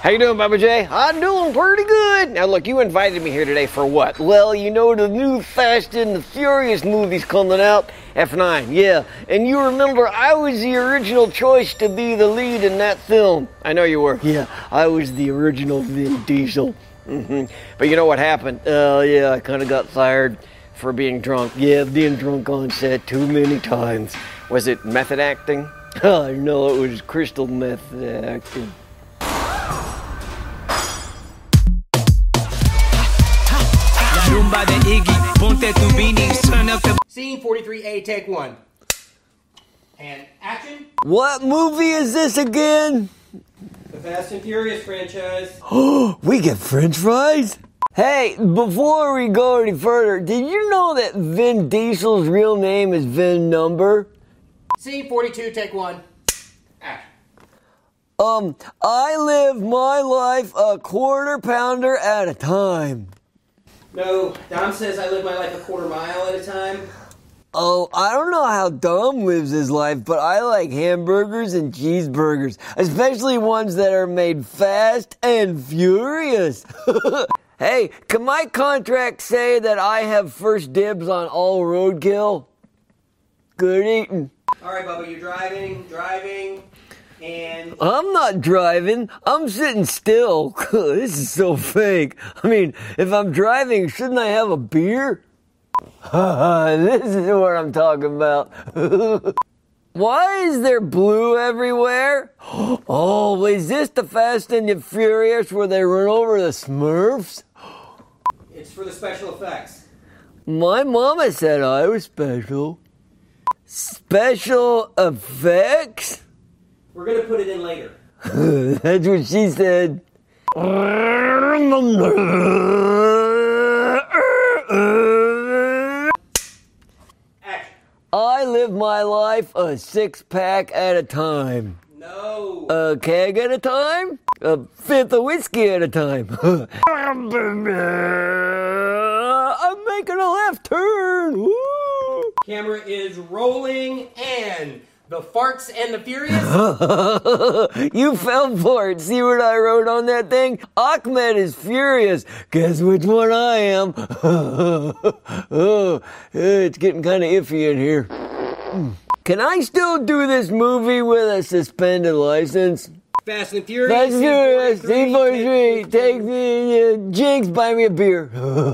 How you doing, Bubba J? I'm doing pretty good. Now look, you invited me here today for what? Well, you know the new Fast and the Furious movie's coming out. F9, yeah. And you remember I was the original choice to be the lead in that film. I know you were. Yeah, I was the original Vin Diesel. But you know what happened? Yeah, I kind of got fired for being drunk. Yeah, being drunk on set too many times. Was it method acting? Oh, no, it was crystal method acting. Scene 43A, take one. And action. What movie is this again? The Fast and Furious franchise. Oh, we get French fries? Hey, before we go any further, did you know that Vin Diesel's real name is Vin Number? Scene 42, take one. Action. I live my life a quarter pounder at a time. No, Dom says I live my life a quarter mile at a time. Oh, I don't know how Dom lives his life, but I like hamburgers and cheeseburgers, especially ones that are made fast and furious. Hey, can my contract say that I have first dibs on all roadkill? Good eating. All right, Bubba, you're driving, and... I'm not driving. I'm sitting still. This is so fake. I mean, if I'm driving, shouldn't I have a beer? This is what I'm talking about. Why is there blue everywhere? Oh, is this the Fast and the Furious where they run over the Smurfs? It's for the special effects. My mama said I was special. Special effects? We're gonna put it in later. That's what she said. I live my life a six-pack at a time. No. A keg at a time? A fifth of whiskey at a time. I'm making a left turn. Woo. Camera is rolling, and the Farts and the Furious. You fell for it. See what I wrote on that thing? Ahmed is furious. Guess which one I am? Oh, it's getting kind of iffy in here. Can I still do this movie with a suspended license? Fast and Furious. Fast and Furious. C43. Take me, Jinx, buy me a beer.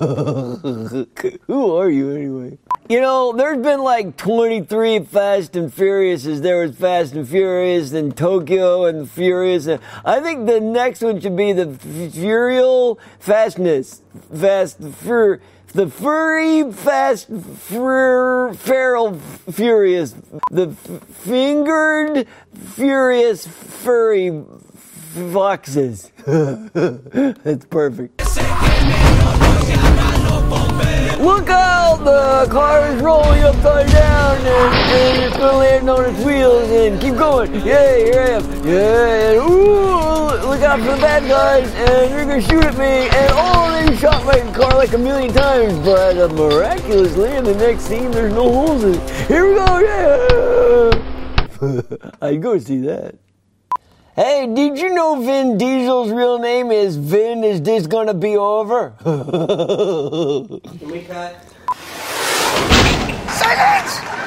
Who are you anyway? You know, there's been like 23 Fast and Furiouses. There was Fast and Furious and Tokyo and Furious. And I think the next one should be the Furial Fastness. The furry, fast, feral, furious. The fingered, furious, furry foxes. That's perfect. Look out! The car is rolling upside down and it's gonna land on its wheels and keep going. Yeah, here I am. Yeah, and ooh, look out for the bad guys and you're gonna shoot at me and oh, they shot my car like a million times, but miraculously in the next scene there's no holes in it. Here we go, yeah! I'd go see that. Hey, did you know Vin Diesel's real name is Vin Is This Gonna Be Over? Can we cut? Silence!